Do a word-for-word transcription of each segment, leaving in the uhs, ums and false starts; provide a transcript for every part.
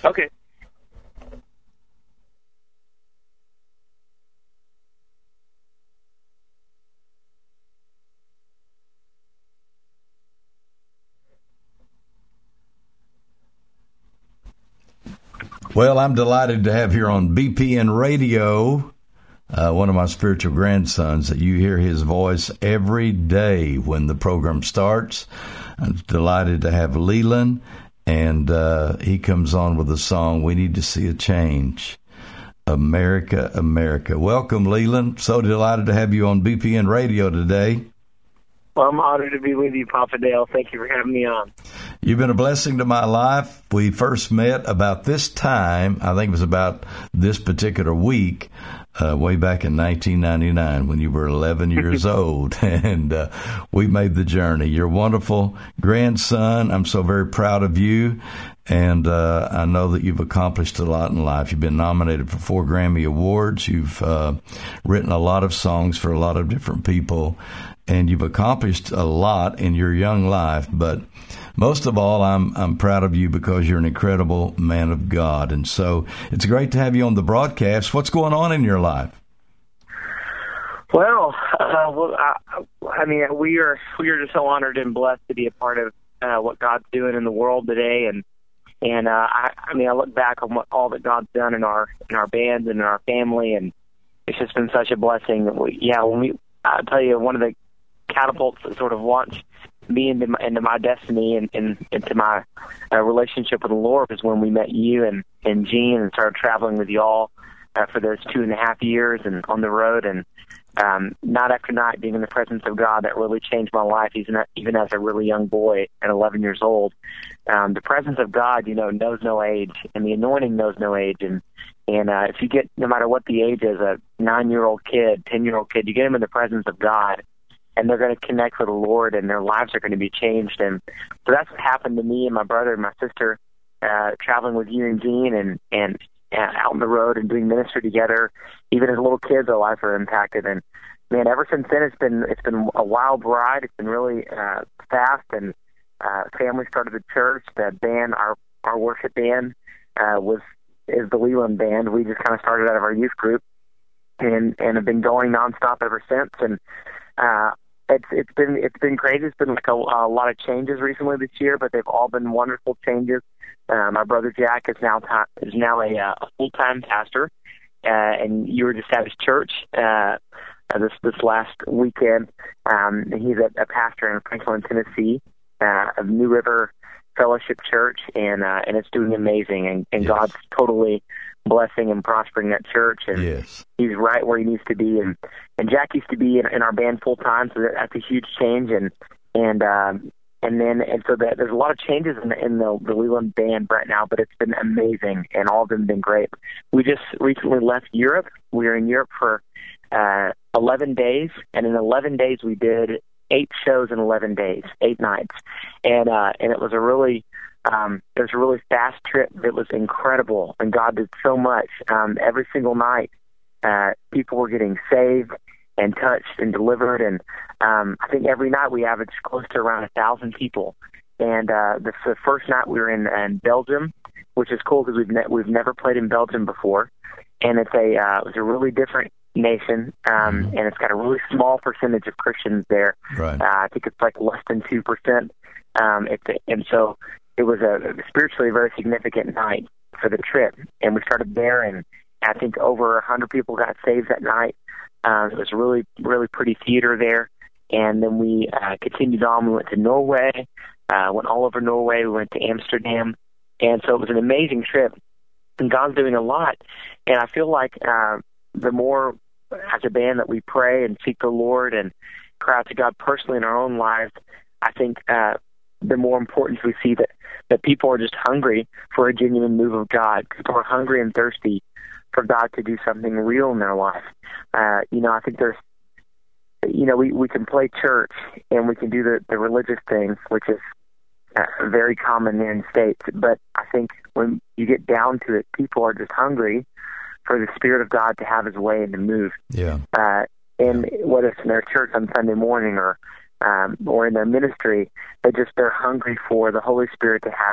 Okay. Well, I'm delighted to have here on B P N Radio uh, one of my spiritual grandsons that you hear his voice every day when the program starts. I'm delighted to have Leland, and uh, he comes on with the song, "We Need to See a Change." America, America. Welcome, Leland. So delighted to have you on B P N Radio today. Well, I'm honored to be with you, Papa Dale. Thank you for having me on. You've been a blessing to my life. We first met about this time, I think it was about this particular week, uh, way back in nineteen ninety-nine when you were eleven years old, and uh, we made the journey. You're a wonderful grandson. I'm so very proud of you, and uh, I know that you've accomplished a lot in life. You've been nominated for four Grammy Awards. You've uh, written a lot of songs for a lot of different people, and you've accomplished a lot in your young life. But most of all, I'm I'm proud of you because you're an incredible man of God. And so it's great to have you on the broadcast. What's going on in your life? Well, uh, well, I, I mean, we are we are just so honored and blessed to be a part of uh, what God's doing in the world today. And and uh, I, I mean, I look back on what all that God's done in our in our bands and in our family, and it's just been such a blessing. We, yeah, when we, I'll tell you, one of the catapults that sort of launched me into my, into my destiny and, and into my uh, relationship with the Lord was when we met you and, and Gene and started traveling with y'all uh, for those two and a half years and on the road, and um, night after night being in the presence of God. That really changed my life, even, even as a really young boy at eleven years old. Um, the presence of God, you know, knows no age, and the anointing knows no age. And, and uh, if you get, no matter what the age is, a nine-year-old kid, ten-year-old kid, you get them in the presence of God, and they're going to connect with the Lord, and their lives are going to be changed. And so that's what happened to me and my brother and my sister, uh, traveling with you and Gene and, and uh, out on the road and doing ministry together. Even as little kids, our lives are impacted. And man, ever since then, it's been it's been a wild ride. It's been really uh, fast. And uh, family started the church. The band, our our worship band, uh, was is the Leland Band. We just kind of started out of our youth group, and and have been going nonstop ever since. And uh, It's it's been it's been crazy. It's been like a, a lot of changes recently this year, but they've all been wonderful changes. Uh, my brother Jack is now ta- is now a, uh, a full time pastor, uh, and you were just at his church uh, this this last weekend. Um, he's a, a pastor in Franklin, Tennessee, uh, of New River Fellowship Church, and uh, and it's doing amazing. And, and yes. God's totally blessing and prospering that church, and yes. he's right where he needs to be. And and Jack used to be in, in our band full time, so that's a huge change. And and um, and then and so that there's a lot of changes in the in the, the Leland Band right now, but it's been amazing, and all of them have been great. We just recently left Europe. We were in Europe for uh, eleven days, and in eleven days we did eight shows in eleven days, eight nights, and uh, and it was a really Um, it was a really fast trip. It was incredible, and God did so much. Um, every single night, uh, people were getting saved and touched and delivered, and um, I think every night we averaged close to around a thousand people. And uh, this the first night we were in, in Belgium, which is cool because we've ne- we've never played in Belgium before, and it's a uh, it was a really different nation, um, mm-hmm. and it's got a really small percentage of Christians there. Right. Uh, I think it's like less than two percent. Um, it's, and so. It was a spiritually very significant night for the trip, and we started there, and I think over a hundred people got saved that night. Um, it was a really, really pretty theater there, and then we uh, continued on. We went to Norway, uh, went all over Norway. We went to Amsterdam, and so it was an amazing trip. And God's doing a lot, and I feel like uh, the more as a band that we pray and seek the Lord and cry out to God personally in our own lives, I think uh, the more importance we see that, that people are just hungry for a genuine move of God. People are hungry and thirsty for God to do something real in their life. Uh, you know, I think there's, you know, we, we can play church and we can do the, the religious things, which is uh, very common in the States. But I think when you get down to it, people are just hungry for the Spirit of God to have His way and to move. Yeah. Uh, and yeah. whether it's in their church on Sunday morning or Um, or in their ministry, they just they're hungry for the Holy Spirit to have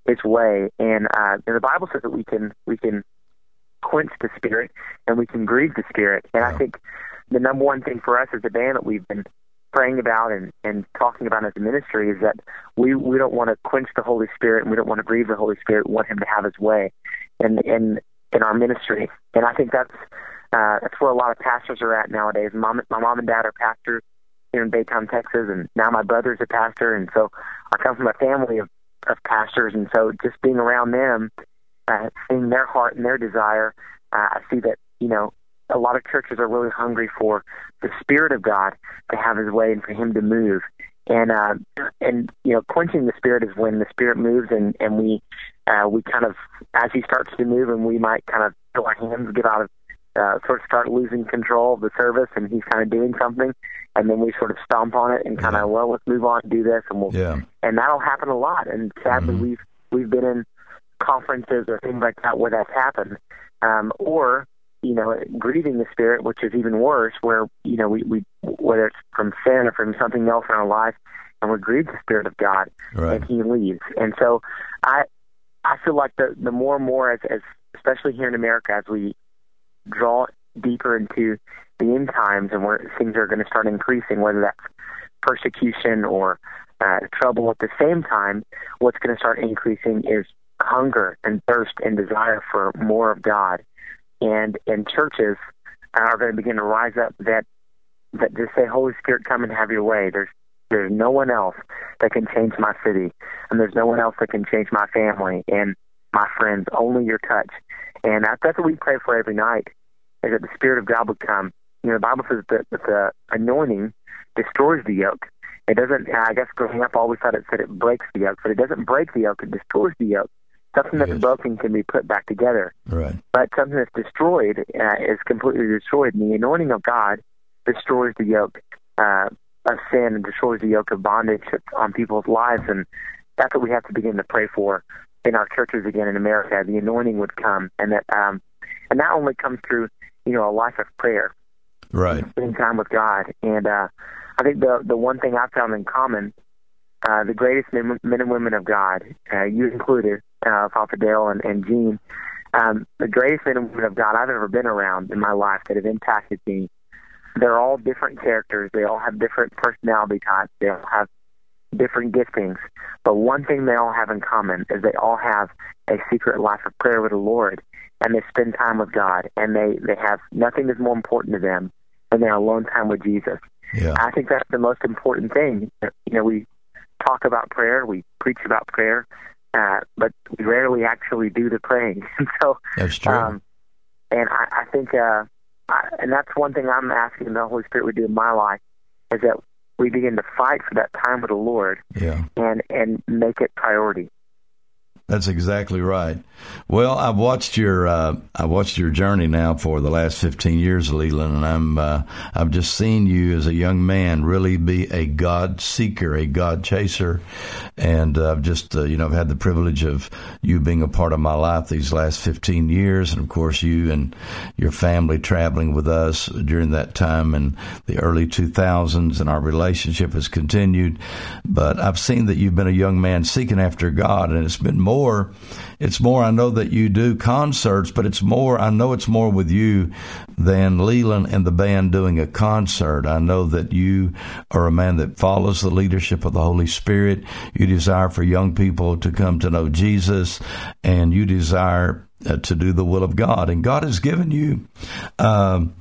its way. And, uh, and the Bible says that we can we can quench the Spirit and we can grieve the Spirit. And I think the number one thing for us as a band that we've been praying about and, and talking about as a ministry is that we, we don't want to quench the Holy Spirit and we don't want to grieve the Holy Spirit. We want Him to have His way in in, in our ministry. And I think that's uh, that's where a lot of pastors are at nowadays. Mom, my mom and dad are pastors here in Baytown, Texas, and now my brother's a pastor, and so I come from a family of, of pastors, and so just being around them, uh, seeing their heart and their desire, uh, I see that, you know, a lot of churches are really hungry for the Spirit of God to have His way and for Him to move. And, uh, and you know, quenching the Spirit is when the Spirit moves and, and we uh, we kind of, as He starts to move, and we might kind of feel our hands get out of, uh, sort of start losing control of the service, and He's kind of doing something, and then we sort of stomp on it and kind of, yeah. well, let's move on and do this, and we'll, yeah. and that'll happen a lot. And sadly, mm-hmm. we've we've been in conferences or things like that where that's happened, um, or you know, grieving the Spirit, which is even worse, where, you know, we, we whether it's from sin or from something else in our life, and we grieve the Spirit of God, right. and He leaves. And so I I feel like the, the more and more, as, as especially here in America, as we draw deeper into the end times and where things are going to start increasing, whether that's persecution or uh, trouble, at the same time, what's going to start increasing is hunger and thirst and desire for more of God. And and churches are going to begin to rise up that that just say, Holy Spirit, come and have your way. There's there's no one else that can change my city, and there's no one else that can change my family and my friends. Only your touch. And that's what we pray for every night, is that the Spirit of God would come. You know, the Bible says that, that the anointing destroys the yoke. It doesn't, I guess growing up, I always thought it said it breaks the yoke, but it doesn't break the yoke, it destroys the yoke. Something that's yes. broken can be put back together. Right. But something that's destroyed uh, is completely destroyed. And the anointing of God destroys the yoke uh, of sin and destroys the yoke of bondage on people's lives. And that's what we have to begin to pray for in our churches again in America. The anointing would come. And that um, and that only comes through, you know, a life of prayer. Right. Spending time with God. And uh, I think the the one thing I've found in common, uh, the greatest men, men and women of God, uh, you included, Uh, Papa Dale and, and Gene, um, the greatest men and women of God I've ever been around in my life that have impacted me, they're all different characters. They all have different personality types. They all have different giftings. But one thing they all have in common is they all have a secret life of prayer with the Lord, and they spend time with God, and they, they have nothing is more important to them than their alone time with Jesus. Yeah. I think that's the most important thing. You know, we talk about prayer, we preach about prayer, Uh, but we rarely actually do the praying. so that's true. Um, and I, I think, uh, I, and that's one thing I'm asking the Holy Spirit would do in my life, is that we begin to fight for that time with the Lord, yeah. and and make it priority. That's exactly right. Well, I've watched your uh, I watched your journey now for the last fifteen years, Leland, and I'm uh, I've just seen you as a young man really be a God seeker, a God chaser, and uh, I've just uh, you know I've had the privilege of you being a part of my life these last fifteen years, and of course you and your family traveling with us during that time in the early two thousands, and our relationship has continued. But I've seen that you've been a young man seeking after God, and it's been more. More, it's more, I know that you do concerts, but it's more, I know it's more with you than Leland and the band doing a concert. I know that you are a man that follows the leadership of the Holy Spirit. You desire for young people to come to know Jesus, and you desire uh, to do the will of God. And God has given you, um,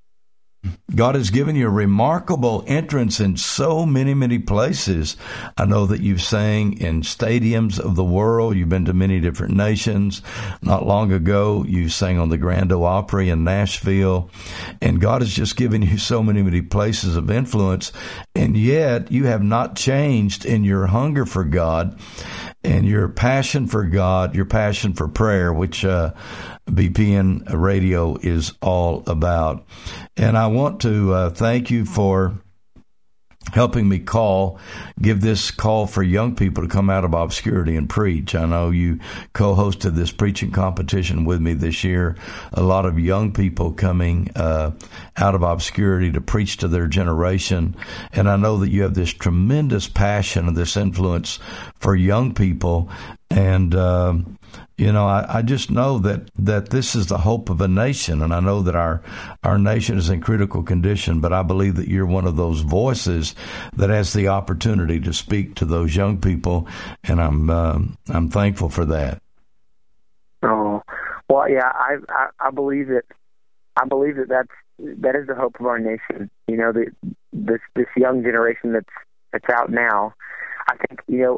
God has given you a remarkable entrance in so many, many places. I know that you've sang in stadiums of the world. You've been to many different nations. Not long ago, you sang on the Grand Ole Opry in Nashville. And God has just given you so many, many places of influence. And yet, you have not changed in your hunger for God and your passion for God, your passion for prayer, which uh, B P N Radio is all about. And I want to uh, thank you for helping me call, give this call for young people to come out of obscurity and preach. I know you co-hosted this preaching competition with me this year. A lot of young people coming uh, out of obscurity to preach to their generation. And I know that you have this tremendous passion and this influence for young people. And, um, you know, I, I just know that, that this is the hope of a nation. And I know that our, our nation is in critical condition, but I believe that you're one of those voices that has the opportunity to speak to those young people. And I'm, um, I'm thankful for that. Oh, well, yeah, I, I, I believe that, I believe that that's, that is the hope of our nation. You know, the, this, this young generation that's, that's out now. I think, you know,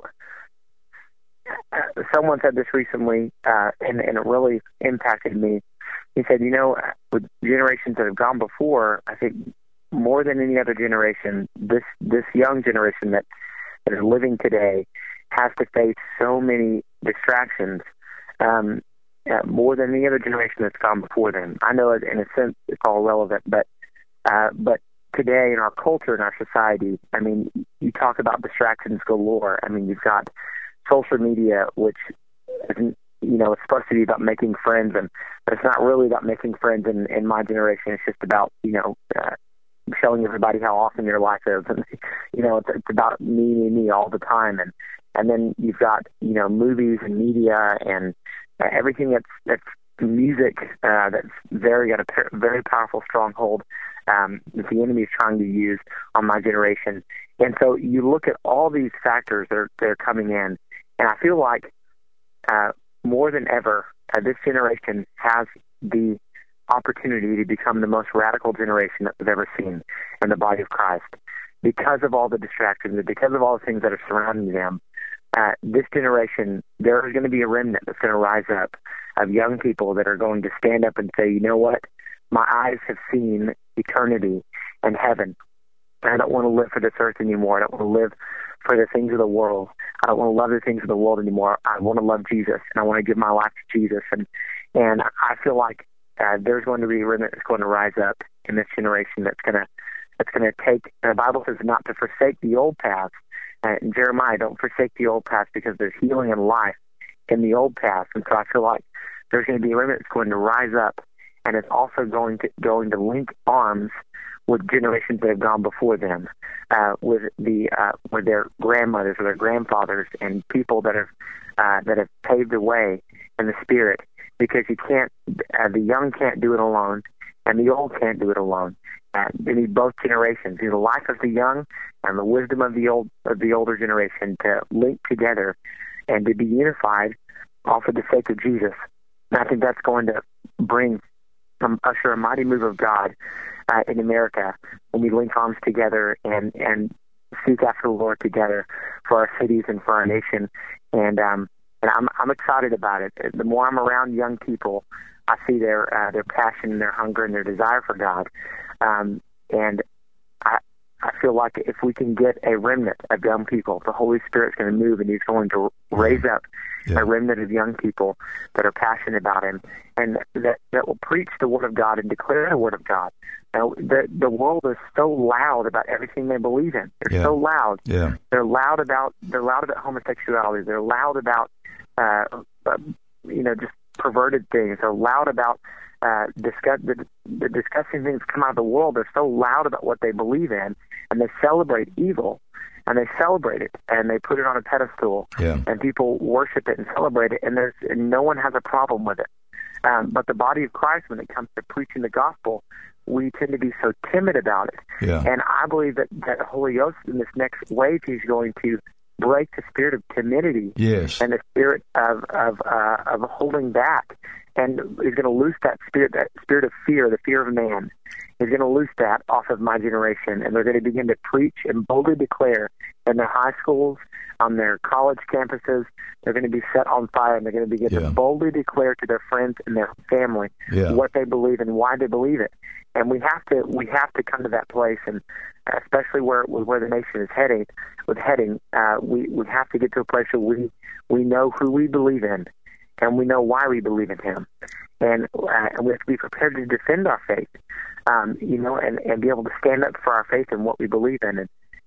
Uh, someone said this recently, uh, and, and it really impacted me. He said, you know, with generations that have gone before, I think more than any other generation, this this young generation that, that is living today has to face so many distractions, um, uh, more than any other generation that's gone before them. I know, in a sense, it's all relevant, but uh, but today in our culture, in our society, I mean, you talk about distractions galore. I mean, you've got social media, which isn't, you know, it's supposed to be about making friends, and but it's not really about making friends in, in my generation. It's just about, you know, uh, showing everybody how awesome your life is, and you know, it's, it's about me, me, me all the time. And and then you've got, you know, movies and media and uh, everything that's that's music uh, that's very got a very powerful stronghold um, that the enemy is trying to use on my generation. And so you look at all these factors that are, that are coming in. And I feel like uh, more than ever, uh, this generation has the opportunity to become the most radical generation that we've ever seen in the body of Christ. Because of all the distractions and because of all the things that are surrounding them, uh, this generation, there is going to be a remnant that's going to rise up of young people that are going to stand up and say, you know what, my eyes have seen eternity and heaven. I don't want to live for this earth anymore. I don't want to live for the things of the world. I don't want to love the things of the world anymore. I want to love Jesus, and I want to give my life to Jesus. And and I feel like uh, there's going to be a remnant that's going to rise up in this generation that's going to that's going to take. The Bible says not to forsake the old paths. Uh, in Jeremiah, don't forsake the old paths because there's healing and life in the old paths. And so I feel like there's going to be a remnant that's going to rise up, and it's also going to going to link arms with generations that have gone before them, uh, with the uh, with their grandmothers or their grandfathers and people that have uh, that have paved the way in the Spirit. Because you can't, uh, the young can't do it alone, and the old can't do it alone. Uh, they need both generations, the life of the young and the wisdom of the old of the older generation to link together and to be unified, all for the sake of Jesus. And I think that's going to bring um, usher a mighty move of God Uh, in America, when we link arms together and, and seek after the Lord together for our cities and for our nation. And um, and I'm I'm excited about it. The more I'm around young people, I see their uh, their passion and their hunger and their desire for God. Um, and I I feel like if we can get a remnant of young people, the Holy Spirit's going to move, and He's going to raise up yeah. a remnant of young people that are passionate about Him and that, that will preach the Word of God and declare the Word of God. Now, the the world is so loud about everything they believe in. They're yeah. so loud. Yeah. They're loud about they're loud about homosexuality. They're loud about uh, uh, you know just perverted things. They're loud about uh, discuss the, the disgusting things that come out of the world. They're so loud about what they believe in, and they celebrate evil, and they celebrate it, and they put it on a pedestal, yeah. and people worship it and celebrate it, and there's and no one has a problem with it. Um, but the body of Christ, when it comes to preaching the gospel, we tend to be so timid about it. Yeah. And I believe that, that the Holy Ghost in this next wave is going to break the spirit of timidity yes. and the spirit of of, uh, of holding back. And he's going to loose that spirit, that spirit of fear, the fear of man. He's going to loose that off of my generation. And they're going to begin to preach and boldly declare in their high schools, on their college campuses. They're going to be set on fire, and they're going to begin yeah. to boldly declare to their friends and their family yeah. what they believe and why they believe it. And we have to we have to come to that place, and especially where where the nation is heading, with heading, uh, we we have to get to a place where we we know who we believe in, and we know why we believe in Him, and uh, and we have to be prepared to defend our faith, um, you know, and, and be able to stand up for our faith and what we believe in, and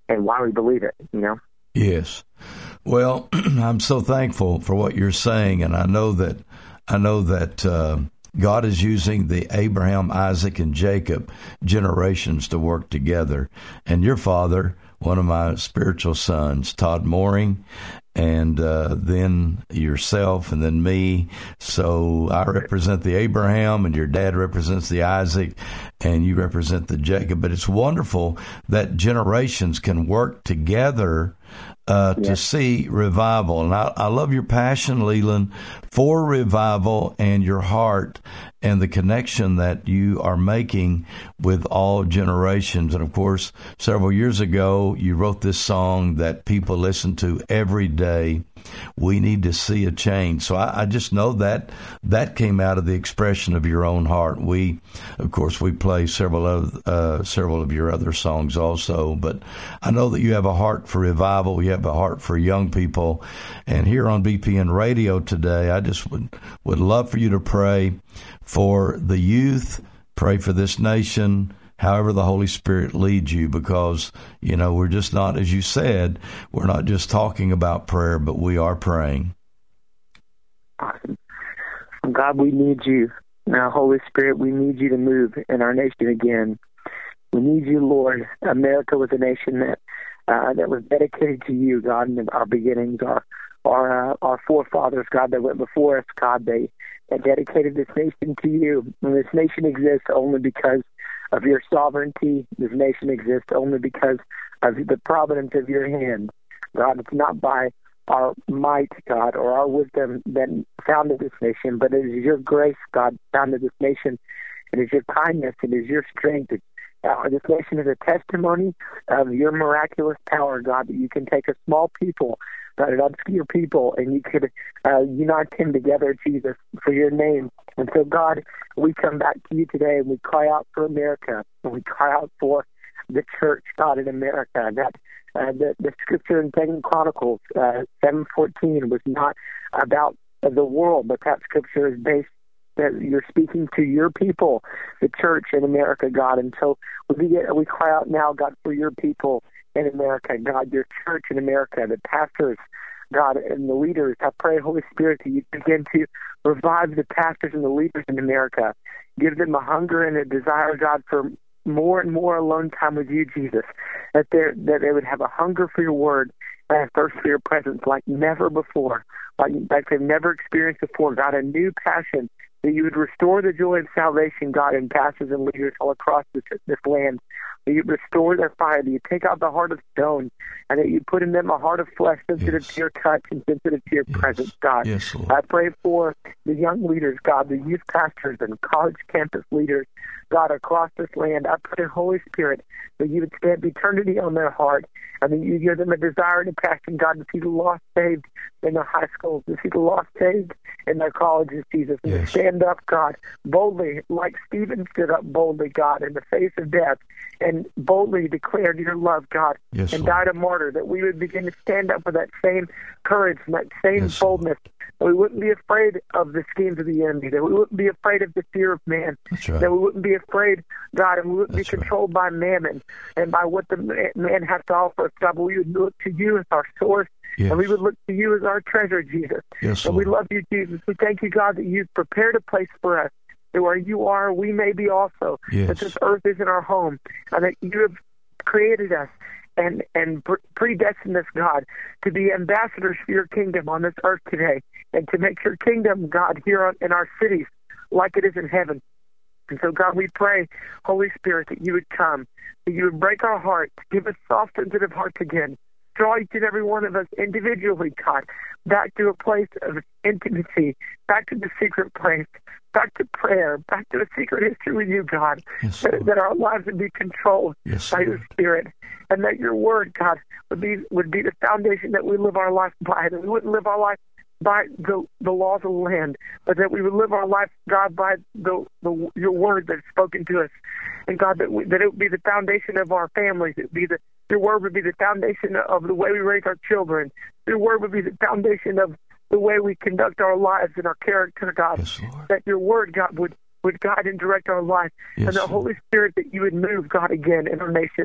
and why we believe it, you know? Yes. Well, I'm so thankful for what you're saying, and I know that I know that uh, God is using the Abraham, Isaac, and Jacob generations to work together. And your father, one of my spiritual sons, Todd Mooring, and uh, then yourself, and then me. So I represent the Abraham, and your dad represents the Isaac, and you represent the Jacob. But it's wonderful that generations can work together uh, to Yes. see revival. And I, I love your passion, Leland, for revival, and your heart and the connection that you are making with all generations. And of course, several years ago, you wrote this song that people listen to every day. We need to see a change. So I, I just know that that came out of the expression of your own heart. We, of course, we play several of uh, several of your other songs also, but I know that you have a heart for revival. You have a heart for young people. And here on B P N Radio today, I just would, would love for you to pray for the youth, pray for this nation, however the Holy Spirit leads you, because, you know, we're just not, as you said, we're not just talking about prayer, but we are praying. Awesome. God, we need you. Now, Holy Spirit, we need you to move in our nation again. We need you, Lord. America was a nation that uh, that was dedicated to you, God, in our beginnings. Our our uh, our forefathers, God, that went before us, God, they, they dedicated this nation to you. And this nation exists only because of your sovereignty. This nation exists only because of the providence of your hand. God, it's not by our might, God, or our wisdom that founded this nation, but it is your grace, God, founded this nation. It is your kindness. It is your strength. It, uh, this nation is a testimony of your miraculous power, God, that you can take a small people, God, an obscure people, and you could uh, unite them together, Jesus, for your name. And so, God, we come back to you today, and we cry out for America, and we cry out for the church, God, in America. That uh, the, the scripture in Second Chronicles uh, seven fourteen was not about the world, but that scripture is based that you're speaking to your people, the church in America, God. And so we get, we cry out now, God, for your people in America, God, your church in America, the pastors, God, and the leaders. I pray, Holy Spirit, that you begin to revive the pastors and the leaders in America. Give them a hunger and a desire, God, for more and more alone time with you, Jesus, that they that they would have a hunger for your word and a thirst for your presence like never before, like, like they've never experienced before, God, a new passion, that you would restore the joy of salvation, God, in pastors and leaders all across this, this land, that you restore their fire, that you take out the heart of stone, and that you put in them a heart of flesh sensitive Yes. to your touch and sensitive to your Yes. presence, God. Yes, Lord. I pray for the young leaders, God, the youth pastors and college campus leaders, God, across this land. I pray, Holy Spirit, that you would stamp eternity on their heart, and that you give them a desire and a passion, God, to see the lost saved in their high schools, to see the lost saved in their colleges, Jesus, and Yes. to stand up, God, boldly, like Stephen stood up boldly, God, in the face of death, and boldly declared your love, God, Yes, and Lord. died a martyr, that we would begin to stand up with that same courage and that same Yes, Lord. boldness, that we wouldn't be afraid of the schemes of the enemy, that we wouldn't be afraid of the fear of man, That's right. that we wouldn't be afraid, God, and we wouldn't That's be right. controlled by mammon and by what the man man has to offer us, God, but we would look to you as our source, Yes. and we would look to you as our treasure, Jesus. Yes, And we Lord. love you, Jesus. We thank you, God, that you've prepared a place for us, that where you are, we may be also, Yes. that this earth isn't our home, and that you have created us and and pre- predestined us, God, to be ambassadors for your kingdom on this earth today, and to make your kingdom, God, here on, in our cities like it is in heaven. And so, God, we pray, Holy Spirit, that you would come, that you would break our hearts, give us soft, sensitive hearts again. Draw each and every one of us individually, God, back to a place of intimacy, back to the secret place, back to prayer, back to a secret history with you, God, Yes, that, Lord. that our lives would be controlled Yes, by your Lord. Spirit, and that your word, God, would be would be the foundation that we live our life by, that we wouldn't live our life by the the laws of the land, but that we would live our life, God, by the, the your word that's spoken to us, and God, that we, that it would be the foundation of our families. It would be the your word would be the foundation of the way we raise our children. Your word would be the foundation of the way we conduct our lives and our character, God. Yes, Lord. That your word, God, would would guide and direct our life, Yes, and the Lord. Holy Spirit, that you would move, God, again in our nation.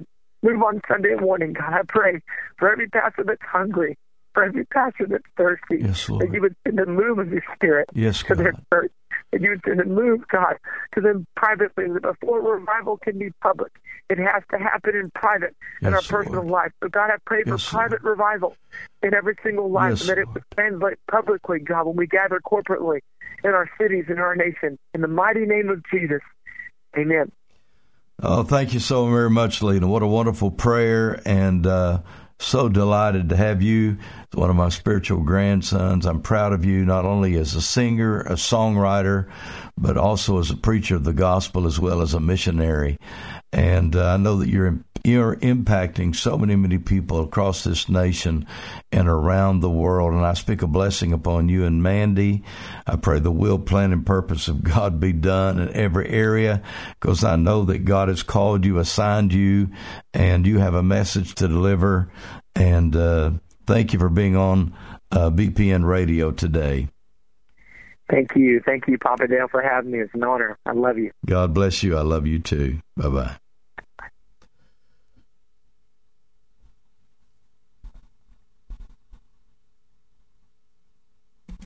Move on Sunday morning, God. I pray for every pastor that's hungry, for every pastor that's thirsty, yes, Lord. that you would send a move of your Spirit yes, to God. their church, that you would send a move, God, to them privately, that before revival can be public, it has to happen in private, yes, in our personal Lord. life. So, God, I pray for yes, private Lord. revival in every single life, yes, and that it Lord. would translate publicly, God, when we gather corporately in our cities, in our nation. In the mighty name of Jesus, amen. Oh, thank you so very much, Lena. What a wonderful prayer, and uh, so delighted to have you as one of my spiritual grandsons. I'm proud of you, not only as a singer, a songwriter, but also as a preacher of the gospel as well as a missionary. And uh, I know that you're you're impacting so many, many people across this nation and around the world. And I speak a blessing upon you and Mandy. I pray the will, plan, and purpose of God be done in every area, because I know that God has called you, assigned you, and you have a message to deliver. And uh, thank you for being on uh, B P N Radio today. Thank you. Thank you, Papa Dale, for having me. It's an honor. I love you. God bless you. I love you too. Bye-bye.